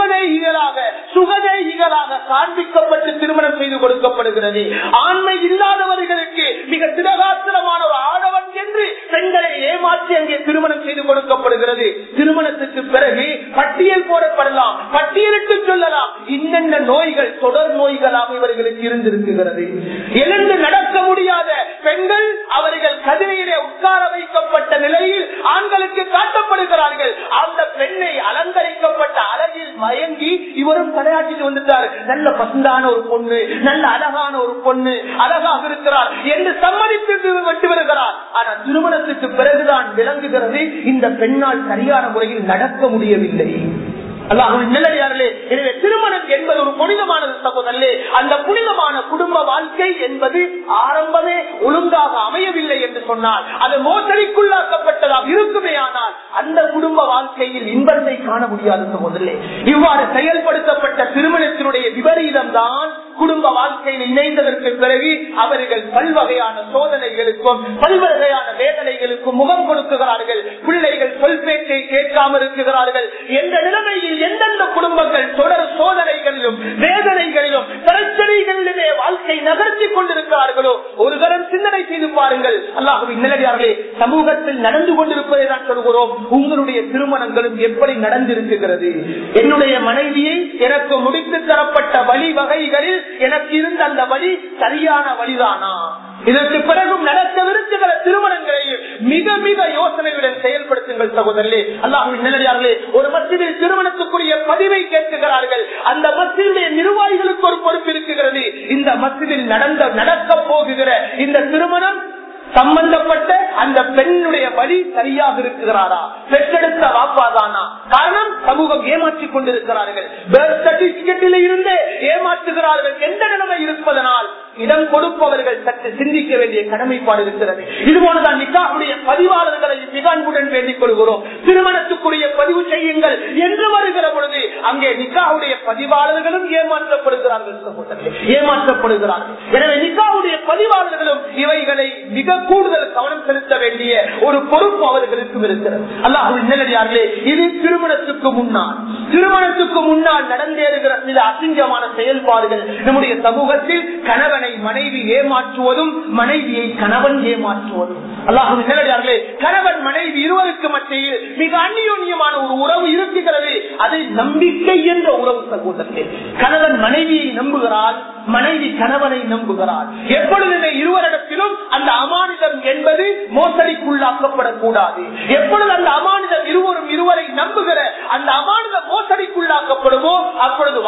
சுகதேகிகளாக காண்பிக்கப்பட்டு திருமணம் செய்து கொடுக்கப்படுகிறது. ஆண்மை இல்லாதவர்களுக்கு மிக திடகாத்திரமான ஒரு ஆடவன் என்று பெண்களை ஏமாற்றி அங்கே திருமணம் செய்து கொடுக்கப்படுகிறது. திருமணத்துக்கு பிறகு பட்டியல் போடப்படலாம், பட்டியலிட்டு சொல்லலாம் இன்னென்ன நோய்கள் தொடர் நோய்களாக இவர்களுக்கு இருந்திருக்கிறது. எழுந்து நடக்க முடியாத பெண்கள் அவர்கள் கதிரையிலே உட்கார வைக்கப்பட்ட நிலையில் ஆண்களுக்கு காட்டப்படுகிறார்கள். அந்த பெண்ணை அலங்கரிக்கப்பட்ட அழகில் மயங்கி இவரும் தலையாட்டிட்டு வந்துட்டார். நல்ல பசுந்தான ஒரு பொண்ணு, நல்ல அழகான ஒரு பொண்ணு, அழகாக இருக்கிறார் என்று சம்மதித்து விட்டு வருகிறார். ஆனால் திருமணத்துக்கு பிறகுதான் விளங்குகிறது இந்த பெண்ணால் சரியான முறையில் நடக்க முடியவில்லை. அல்லாஹ்வின் நல்லடியார்களே, எனவே திருமணம் என்பது ஒரு புனிதமானது சகோதரர்களே. அந்த புனிதமான குடும்ப வாழ்க்கை என்பது ஆரம்பமே ஒழுங்காக அமையவில்லை என்று சொன்னால், அது மோசடிக்குள்ளாக்கப்பட்டதாக இருக்குமே ஆனால் அந்த குடும்ப வாழ்க்கையில் இன்பத்தை காண முடியாது சகோதரர்களே. இவ்வாறு செயல்படுத்தப்பட்ட திருமணத்தினுடைய விபரீதம் தான் குடும்ப வாழ்க்கையில் இணைந்ததற்கு பிறகு அவர்கள் பல்வகையான சோதனைகளுக்கும் பல்வகையான வேதனைகளுக்கும் முகம் கொடுக்குகிறார்கள். பிள்ளைகள் சொல் பேச்சை கேட்காமல் இருக்கிறார்கள். எந்த நிலைமையில் எந்தெந்த குடும்பங்கள் தொடர் சோதனைகளிலும் வேதனைகளிலும் பிரச்சனைகளிலுமே வாழ்க்கை நகர்த்தி கொண்டிருக்கிறார்களோ ஒரு தரம் சிந்தனை செய்து பாருங்கள். அல்லாஹ்வின் நல்லடியார்களே, சமூகத்தில் நடந்து கொண்டிருப்பதை தான் சொல்கிறோம். உங்களுடைய திருமணங்களும் எப்படி நடந்திருக்கிறது? என்னுடைய மனைவியை எனக்கு முடித்து தரப்பட்ட வழி வகைகளில் எனக்கு இருந்த அந்த வழி சரியான வழிதானா? இதற்கு பிறகும் நடக்கவிருக்கிற திருமணங்களையும் மிக மிக யோசனையுடன் செயல்படுத்துங்கள் சகோதரர்களே. அல்லாஹ்வின் நல்லடியார்களே, ஒரு மஸ்ஜிதில் திருமணத்துக்குரிய பதிவை கேட்கிறார்கள். அந்த மஸ்ஜிதுடைய நிர்வாகிகளுக்கு ஒரு பொறுப்பு இருக்கிறது. இந்த மஸ்ஜிதில் நடக்க போகுகிற இந்த திருமணம் சம்பந்தப்பட்ட அந்த பெண்ணுடைய வழி சரியாக இருக்கிறாரா, பெற்றெடுத்த வாப்பாதானா? காரணம், சமூகம் ஏமாற்றிக் கொண்டிருக்கிறார்கள். பர்த் சர்டிபிகேட்டில் இருந்தே ஏமாற்றுகிறார்கள். எந்த நிலைமை இருப்பதனால் இடம் கொடுப்பவர்கள் சற்று சிந்திக்க வேண்டிய கடமைப்பாடு இருக்கிறது. இதுபோலதான் நிக்காஹுடைய பதிவாளர்களை மிக அன்புடன் வேண்டிக் கொள்கிறோம். திருமணத்துக்குரிய பதிவு செய்யுங்கள் என்று வருகிற பொழுது அங்கே நிக்காஹுடைய பதிவாளர்களும் ஏமாற்றப்படுகிறார்கள். எனவே நிக்காஹுடைய பதிவாளர்களும் இவைகளை மிக கூடுதல் கவனம் செலுத்த வேண்டிய ஒரு பொறுப்பு அவர்களுக்கும் இருக்கிறது. அல்லாஹ்வின் நல்லடியார்களே, இது திருமணத்துக்கு முன்னால் நடந்தேறுகிற சில அசிங்கமான செயல்பாடுகள் நம்முடைய சமூகத்தில் கணவனை மனைவி ஏமாற்றுவதும் மனைவியை கணவன் ஏமாற்றுவதும். அல்லாஹ்வின் நல்லடியார்களே, கணவன் மனைவி இருவருக்கு மத்தியில் மிக அந்நியோன்யமான ஒரு உறவு இருக்கிறது. அதை நம்பிக்கை என்ற உறவு சகோதரர்களே. கணவன் மனைவியை நம்புகிறார், மனைவி கணவனை நம்புகிறார். எப்பொழுதுமே இருவரிடத்திலும் அந்த அமானிதம் என்பது மோசடிக்குள்ளாக்கப்படக்கூடாது. எப்பொழுது அந்த அமானிதம் இருவரும் இருவரை நம்புகிற அந்த அமானிதம் மோசடிக்குள்ளாக்கப்படுமோ அப்பொழுது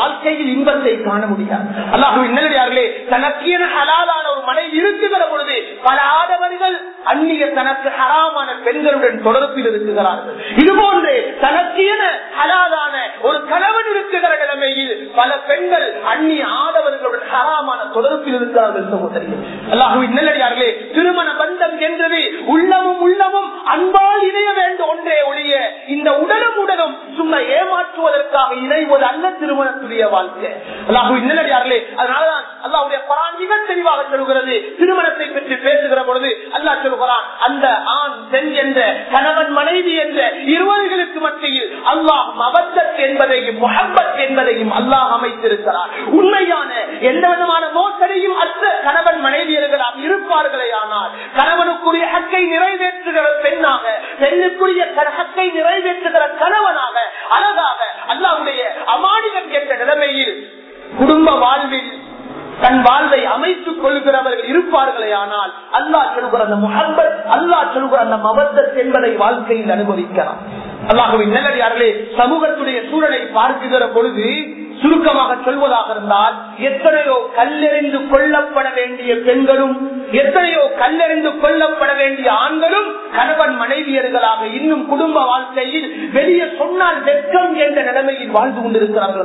வாழ்க்கையில் இன்பத்தை காண முடியாது. அல்லாஹ்வின் நல்லடியார்களே, தனக்கென ஹலாலான ஒரு மனைவி இருக்குகிற பொழுது பல ஆடவர்கள் அந்நிய தனக்கு ஹராமான பெண்களுடன் தொடர்பில் இருக்குகிறார்கள். இதுபோன்று தனக்கென ஹலாலான ஒரு கணவன் இருக்குகிற நிலைமையில் பல பெண்கள் அந்நிய ஆடவர்களுடன் ஹராமான தொடர்பில் இருக்கிறார்கள். சகோதரிகள், அல்லாஹ்வின் நல்லடியார்களே, திருமண பந்தம் என்றது உள்ளமும் உள்ளமும் அன்பால் இணைய வேண்டும் ஒன்றே ஒழிய இந்த உடலும் உடலும் சும்மா ஏமாற்றுவதற்காக இணைவது அல்ல திருமணத்துடைய வாழ்க்கை. அல்லாஹ்வின் நல்லடியார்களே, அதனாலதான் அல்லாஹ்வுடைய குர்ஆன் மிக தெளிவாக சொல்கிறது. திருமணத்தை பற்றி பேசுகிற பொழுது அல்லாஹ் சொல்கிறான், அந்த ஆண் பெண் என்ற கணவன் மனைவி என்ற இருவர்களுக்கு மத்தியில் அல்லாஹ் மவத்தத் என்பதையும் முஹப்பத் என்பதையும் அல்லாஹ் அமைத்திருக்கிறார். உண்மையான எந்த விதமான மோசடியும் அற்ற கணவன் மனைவியர்களாக இருப்பார்களே ஆனால் கணவனுக்குரிய ஹக்கை நிறைவேற்றுகிற பெண்ணாக, பெண்ணுக்குரிய ஹக்கை நிறைவேற்றுகிற கணவனாக அழகாக அல்லாஹ்வுடைய அமானிதம் என்ற நிலைமையில் குடும்ப வாழ்வில் தன் வாழ்வை அமைத்துக் கொள்கிறவர்கள் இருப்பார்களே ஆனால் அல்லாஹ் சொல்கிற அந்த முஹப்பத், அல்லாஹ் சொல்கிற அந்த மவத்தத் என்பதை வாழ்க்கையில் அனுபவிக்கலாம். அல்லாஹ்வின் நல்லடியார்களே, சமூகத்துடைய சூழலை பார்க்கிற பொழுது சுருக்கமாக சொல்வதாக இருந்தால் எத்தனையோ கல்லெறிந்து கொல்லப்பட வேண்டிய பெண்களும் எத்தனையோ கல்லெறிந்து கொல்லப்பட வேண்டிய ஆண்களும் கணவன் மனைவியர்களாக இன்னும் குடும்ப வாழ்க்கையில் வெளியே சொன்னால் வெட்கம் என்ற நிலைமையில் வாழ்ந்து கொண்டிருக்கிறார்கள்.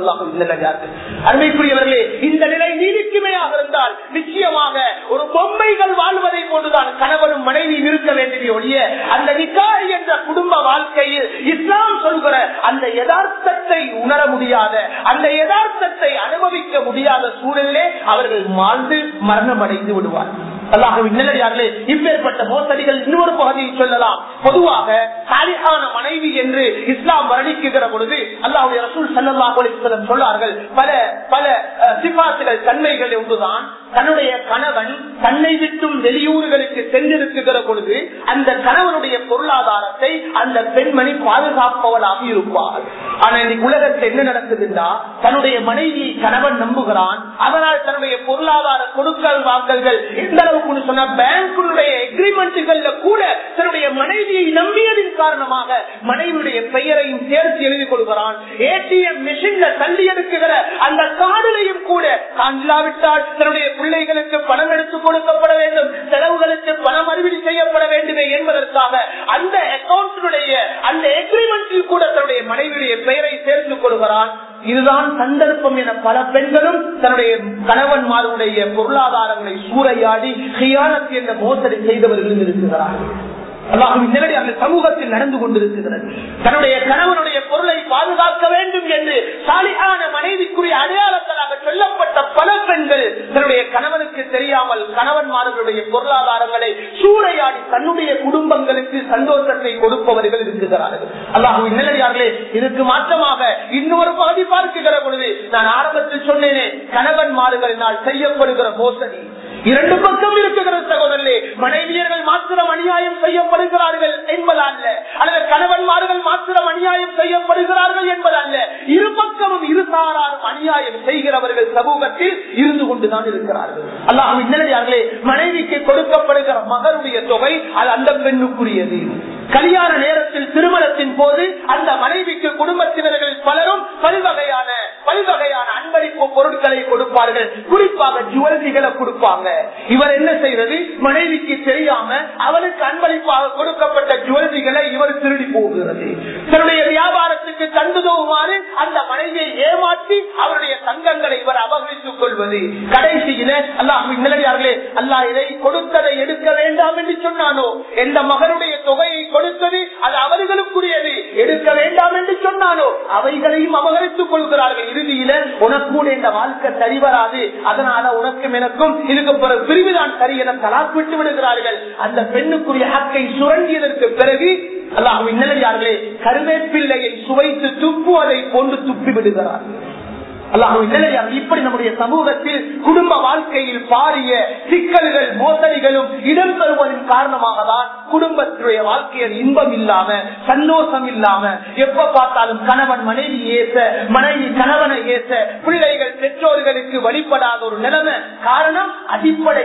அருமைக்குரியவர்களே, இந்த நிலை நீதிக்குமையாக இருந்தால் நிச்சயமாக ஒரு பொம்மைகள் வாழ்வதை போன்றுதான் கணவனும் மனைவியும் இருக்க வேண்டிய ஒழிய அந்த நிக்காஹ் என்ற குடும்ப வாழ்க்கையில் இஸ்லாம் சொல்கிற அந்த யதார்த்தத்தை உணர முடியாத, அந்த யதார்த்தத்தை அனுபவிக்க முடியாத சூழலிலே அவர்கள் வாழ்ந்து மரணம் அடைந்து விடுவார். அல்லாஹ்வின் நல்லடியார்களே, இப்பேற்பட்ட மோசடிகள் இன்னொரு பகுதியை சொல்லலாம். பொதுவாக சாலிஹான மனைவி என்று இஸ்லாம் வர்ணிக்குகிற பொழுது அல்லாஹ்வுடைய ரசூல் ஸல்லல்லாஹு அலைஹி வஸல்லம் சொன்னார்கள், பல பல சிபாத்துகள் தன்மைகள் ஒன்றுதான். தன்னுடைய கணவன் தன்னை விட்டும் வெளியூர்களுக்கு சென்றிருக்குகிற பொழுது அந்த கணவனுடைய பொருளாதாரத்தை அந்த பெண்மணி பாதுகாப்பவளாக இருப்பார். ஆனா இன்னைக்கு உலகத்தில் என்ன நடக்குதுன்னா, தன்னுடைய மனைவியை கணவன் நம்புகிறான். அதனால் தன்னுடைய பொருளாதார கொடுக்கல் வாங்கல்கள் எந்த அளவுக்கு சொன்ன பேங்குடைய எக்ரிமெண்ட்கள்ல கூட தன்னுடைய மனைவியை நம்பியதின் காரணமாக மனைவியுடைய பெயரையும் சேர்த்து எழுதிக் கொள்கிறான். ஏடிஎம் மிஷின்ல தள்ளி எடுக்குகிற அந்த கார்டிலையும் கூட தான் இல்லாவிட்டால் தன்னுடைய பிள்ளைகளுக்கு பணம் எடுத்துக் கொடுக்கப்பட வேண்டும், செலவுகளுக்கு பணம் அறிவிடி செய்யப்பட வேண்டுமே என்பதற்காக அந்த அக்கௌண்ட்டைய அந்த எக்ரிமெண்டில் கூட தன்னுடைய மனைவியுடைய பெயரை சேர்த்துக் கொள்கிறான். இதுதான் சந்தர்ப்பம் என பல பெண்களும் தன்னுடைய கணவன்மாருடைய பொருளாதாரங்களை சூறையாடி கியானத் என்ற மோசடி செய்தவர்களும் இருக்கிறார்கள். அல்லாஹ்வின் நல்லடியார்களே, சமூகத்தில் நடந்து கொண்டிருக்கிறது. தன்னுடைய கணவனுடைய பொருளை பாதுகாக்க வேண்டும் என்று சாலிஹான மனைவிக்குரிய அடையாளங்களாக சொல்லப்பட்ட பல பெண்கள் தன்னுடைய கணவனுக்கு தெரியாமல் கணவன்மார்களுடைய பொருளாதாரங்களை சூறையாடி தன்னுடைய குடும்பங்களுக்கு சந்தோஷத்தை கொடுப்பவர்கள் இருக்கிறார்கள். அல்லாஹ்வின் நல்லடியார்களே, இதற்கு மாற்றமாக இன்னொரு பகுதி பார்க்கிற பொழுது நான் ஆரம்பத்தில் சொன்னேனே, கணவன்மார்களினால் செய்யப்படுகிற மோசடி இரண்டு பக்கம் இருக்கிற சகோதரர்களே. மனைவியர்கள் மாத்திரம் அநியாயம் செய்யப்படுகிறார்கள் என்பதல்ல, அல்லது கணவன்மார்கள் மாத்திரம் அநியாயம் செய்யப்படுகிறார்கள் என்பதல்ல, இரு பக்கமும் இருசாராரும் அநியாயம் செய்கிறவர்கள் சமூகத்தில் இருந்து கொண்டுதான் இருக்கிறார்கள். அல்லாஹ்வின் நல்லடியார்களே, மனைவிக்கு கொடுக்கப்படுகிற மகனுடைய தொகை அது அந்த பெண்ணுக்குரியது. கல்யாண நேரத்தில் திருமணத்தின் போது அந்த மனைவிக்கு குடும்பத்தினர்கள் பலரும் பல்வகையான அன்பளிப்பு பொருட்களை கொடுப்பார்கள். குறிப்பாக ஜுவல்லரிகளை கொடுப்பாங்க. இவர் என்ன செய்யறது, மனைவிக்கு தெரியாம அவனுக்கு அன்பளிப்பாக கொடுக்கப்பட்ட ஜுவல்லரிகளை இவர் திருடி போகிறது. தன்னுடைய வியாபாரத்துக்கு கண்டுதவுமாறு அந்த மனைவியை ஏமாற்றி அவருடைய தங்கங்களை இவர் அபகரித்துக் கொள்வது. கடைசியில அல்லாஹ்வின் நல்லடியார்களே, அல்லாஹ் இதை கொடுத்ததை எடுக்க வேண்டாம் என்று சொன்னானோ, எந்த மகனுடைய தொகையை கொடுத்தது அது அவர்களுக்குரியது, எடுக்க வேண்டாம் என்று சொன்னானோ அவைகளையும் அபகரித்துக் கொள்கிறார்கள். இறுதியில உனக்கு இந்த வாழ்க்கை சரி வராது, அதனால உனக்கும் எனக்கும் இதுக்கு பிரிவுதான் சரி என தலாக் விட்டு விடுகிறார்கள். அந்த பெண்ணுக்குரிய ஹக்கை சுரண்டியதற்கு பிறகு அல்லாஹ்வின் நல்லடியார்களே, கருவேப்பிள்ளையை சுவைத்து துப்புவதை கொண்டு துப்பி விடுகிறார்கள். அல்லாஹ்வின் நல்லடியார்களே, இப்படி நம்முடைய சமூகத்தில் குடும்ப வாழ்க்கையில் பாரிய சிக்கல்கள் மோசடிகளும் இடம்பெறுவதன் காரணமாக தான் குடும்பத்துடைய வாழ்க்கையில் இன்பம் இல்லாம சந்தோஷம் இல்லாம எப்ப பார்த்தாலும் கணவன் மனைவி ஏச, மனைவி கணவனை ஏச, பிள்ளைகள் பெற்றோர்களுக்கு வழிபடாத ஒரு நிலைமை. காரணம் அடிப்படை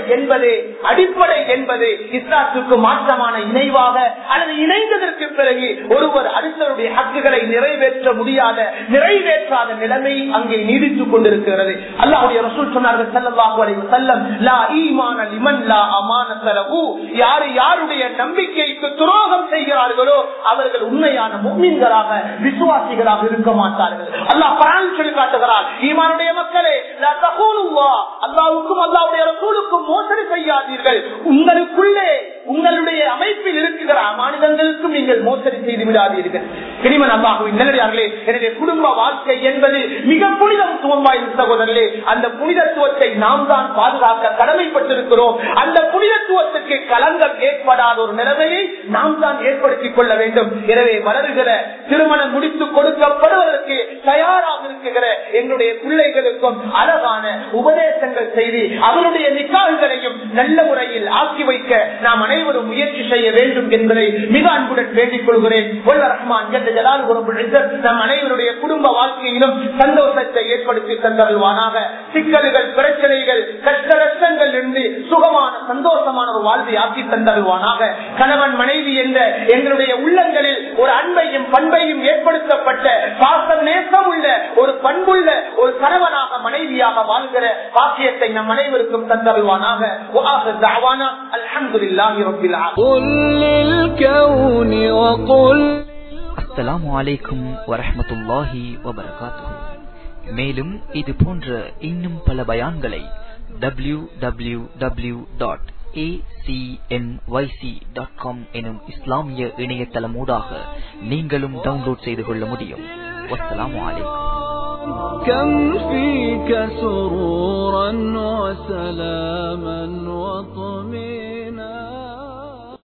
என்பது இஸ்லாத்துக்கு மாற்றமான இணைவாக அல்லது இணைந்ததற்கு பிறகு ஒருவர் அடுத்தவருடைய ஹக்கு ஹக்குகளை நிறைவேற்றாத நிலைமை அங்கே நீடித்துக் கொண்டிருக்கிறது. அல்லாஹ்வுடைய ரசூல் சொன்னார்கள் ஸல்லல்லாஹு அலைஹி வஸல்லம், லா ஈமான லிமன் லா அமானத லஹு, யாருடைய நம்பிக்கைக்கு துரோகம் செய்கிறார்களோ அவர்கள் உண்மையான முஃமின்களாக விசுவாசிகளாக இருக்க மாட்டார்கள். அல்லாஹ் குர்ஆனில் சொல்லி காட்டுகிறார், ஈமானுடைய மக்களே, லா தகூனுல்லாஹ், அல்லாஹ்வுக்கும் அல்லாஹ்வுடைய ரசூலுக்கும் மோசடி செய்யாதீர்கள். உங்களுக்குள்ளே உங்களுடைய அமைப்பில் இருக்கிற அமானிதங்களுக்கும் நீங்கள் மோசடி செய்து விடாதீர்கள். கிரிமன் அல்லாஹ்வின் நல்லடியார்களே, எனவே குடும்ப வாழ்க்கை என்பது மிக புனிதத்துவம் வாய்ந்த சகோதரர்களே, அந்த புனிதத்துவத்தை நாம் தான் பாதுகாக்க கடமைப்பட்டிருக்கிறோம். அந்த புனிதத்துவத்துக்கு களங்கம் ஏற்படாத ஒரு நிலைமையை நாம் தான் ஏற்படுத்திக் கொள்ள வேண்டும். எனவே வளர்கிற திருமணம் முடித்து கொடுக்கப்படுவதற்கு தயாராக இருக்கிற எங்களுடைய பிள்ளைகளுக்கும் அழகான உபதேசங்கள் செய்து அவருடைய நிக்கால்களையும் நல்ல முறையில் ஆக்கி வைக்க நாம் அனைவரும் முயற்சி செய்ய வேண்டும் என்பதை மிக அன்புடன் வேண்டிக் கொள்கிறேன். நம் அனைவருடைய குடும்ப வாழ்க்கையிலும் சந்தோஷத்தை ஏற்படுத்தி தந்தருள்வானாக. சிக்கல்கள், பிரச்சனைகள், கஷ்ட நஷ்டங்கள் இருந்து சுகமான சந்தோஷமான ஒரு வாழ்வை ஆக்கி தந்தருள்வானாக. கணவன் மனைவி என்ற எங்களுடைய உள்ளங்களில் ஒரு அன்பையும் பண்பையும் ஏற்படுத்தப்பட்ட பாசம் நேசம் உள்ள ஒரு பண்புள்ள ஒரு கணவனாக மனைவியாக வாழ்கிற பாக்கியத்தை நம் அனைவருக்கும் தந்தருள்வானாக. அல்ஹம்துலில்லாஹி ரப்பில் ஆலமீன். அஸ்ஸலாமு அலைக்கும் வரஹ்மத்துல்லாஹி வபரகாத்துஹு. மேலும் இது போன்ற இன்னும் பல பயான்களை www.acmyc.com எனும் இஸ்லாமிய இணையதளமூடாக நீங்களும் டவுன்லோட் செய்து கொள்ள முடியும். வஸ்ஸலாமு அலைக்கும். كم فيك سرورا وسلاما وطمئنانا